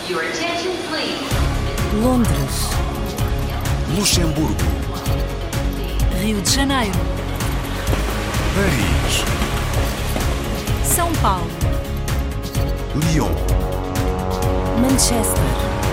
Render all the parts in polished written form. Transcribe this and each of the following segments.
Your attention, please. Londres, Luxemburgo, Rio de Janeiro, Paris, São Paulo, Lyon. Manchester.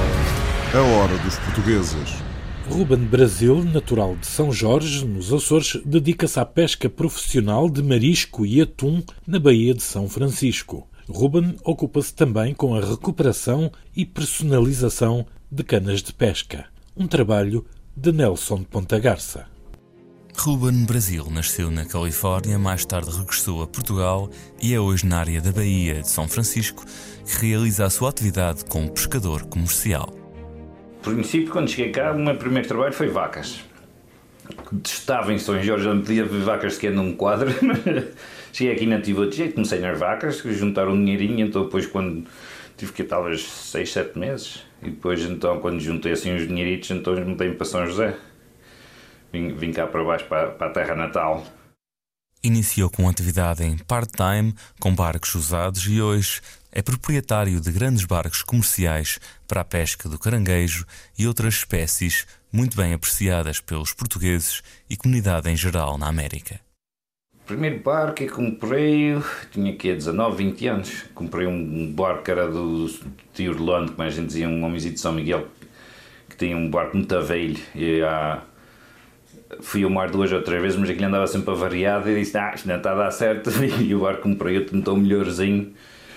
A hora dos portugueses. Ruben Brasil, natural de São Jorge, nos Açores, dedica-se à pesca profissional de marisco e atum na Baía de São Francisco. Ruben ocupa-se também com a recuperação e personalização de canas de pesca, um trabalho de Nelson de Ponta Garça. Ruben Brasil nasceu na Califórnia, mais tarde regressou a Portugal e é hoje na área da Baía de São Francisco que realiza a sua atividade como pescador comercial. Por princípio, quando cheguei cá, o meu primeiro trabalho foi vacas. Estava em São Jorge, não podia ver vacas sequer num quadro. Cheguei aqui e não tive outro jeito, comecei nas vacas, juntar um dinheirinho, então depois quando tive que ir talvez 6, 7 meses, e depois então quando juntei assim os dinheiritos, então mudei-me para São José. Vim cá para baixo, para a terra natal. Iniciou com atividade em part-time, com barcos usados e hoje é proprietário de grandes barcos comerciais para a pesca do caranguejo e outras espécies muito bem apreciadas pelos portugueses e comunidade em geral na América. O primeiro barco que comprei, tinha aqui 19, 20 anos. Comprei um barco que era do tio Orlando, como a gente dizia, um homenzinho de São Miguel, que tinha um barco muito velho. E fui ao mar 2 ou 3 vezes, mas aquilo andava sempre avariado e disse, isto não está a dar certo. E o barco que comprei outro muito melhorzinho.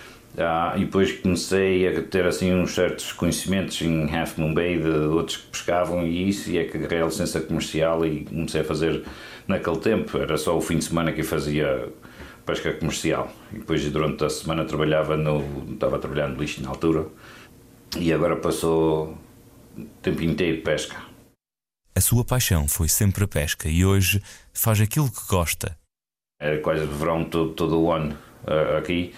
E depois comecei a ter assim uns certos conhecimentos em Half Moon Bay de outros que pescavam e é que agarrei a licença comercial e comecei a fazer naquele tempo. Era só o fim de semana que eu fazia pesca comercial e depois durante a semana estava a trabalhar no lixo na altura e agora passou o tempo inteiro pesca. A sua paixão foi sempre a pesca e hoje faz aquilo que gosta. Era quase verão todo o ano aqui.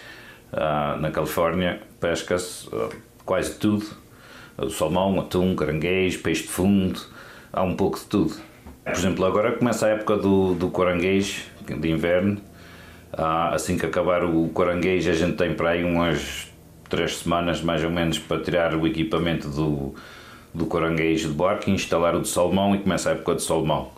Na Califórnia pesca-se quase tudo, salmão, atum, caranguejo, peixe de fundo, há um pouco de tudo. Por exemplo, agora começa a época do caranguejo, de inverno, assim que acabar o caranguejo a gente tem para aí umas 3 semanas mais ou menos para tirar o equipamento do caranguejo de barco e instalar o de salmão e começa a época de salmão.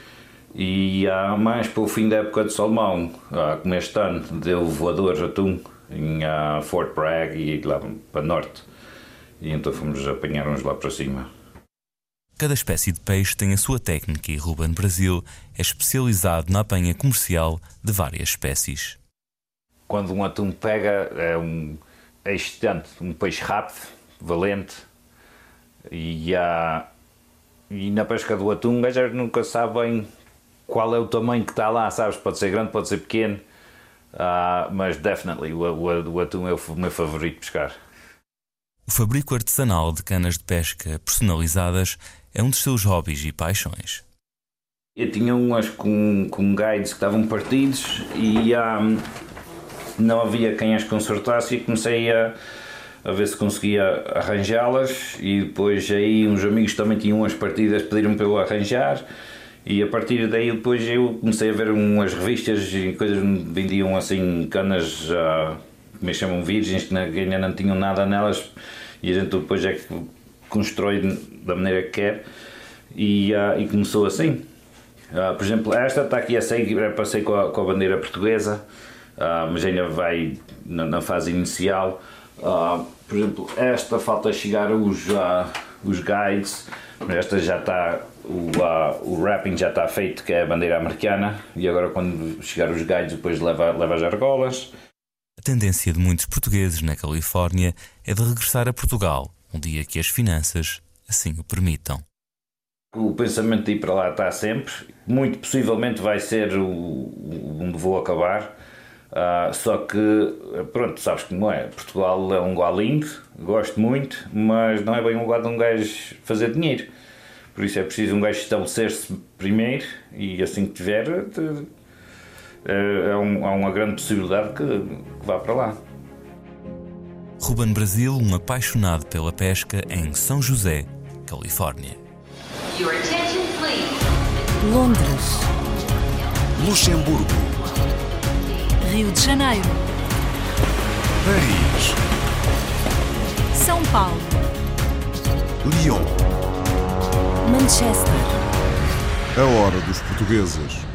E há mais para o fim da época de salmão, como este ano deu voadores atum, em Fort Bragg e lá para norte, e então fomos apanhar uns lá para cima. Cada espécie de peixe tem a sua técnica e Ruben Brasil é especializado na apanha comercial de várias espécies. Quando um atum pega é excitante, um peixe rápido, valente, e na pesca do atum a gente nunca sabe bem qual é o tamanho que está lá, sabes? Pode ser grande, pode ser pequeno. Mas definitely o atum é o meu favorito de pescar. O fabrico artesanal de canas de pesca personalizadas é um dos seus hobbies e paixões. Eu tinha umas com guides que estavam partidos e não havia quem as consertasse e comecei a ver se conseguia arranjá-las e depois aí uns amigos também tinham umas partidas, pediram para eu arranjar. E a partir daí depois eu comecei a ver umas revistas e coisas que vendiam assim canas, como eles chamam, virgens, que ainda não tinham nada nelas e a gente depois é que constrói da maneira que quer e começou assim. Por exemplo, esta está aqui a sair, passei com a bandeira portuguesa, mas ainda vai na fase inicial. Por exemplo, esta falta chegar os guides, mas esta já está, o wrapping já está feito, que é a bandeira americana, e agora quando chegar os guides depois leva as argolas. A tendência de muitos portugueses na Califórnia é de regressar a Portugal, um dia que as finanças assim o permitam. O pensamento de ir para lá está sempre, muito possivelmente vai ser onde vou acabar. Só que, pronto, sabes como é, Portugal é um lugar lindo, gosto muito, mas não é bem um lugar de um gajo fazer dinheiro. Por isso é preciso um gajo estabelecer-se primeiro e assim que tiver, há uma grande possibilidade que vá para lá. Ruben Brasil, um apaixonado pela pesca em São José, Califórnia. Your attention, please. Londres, Luxemburgo, Rio de Janeiro, Paris, São Paulo, Lyon. Manchester. A hora dos portugueses.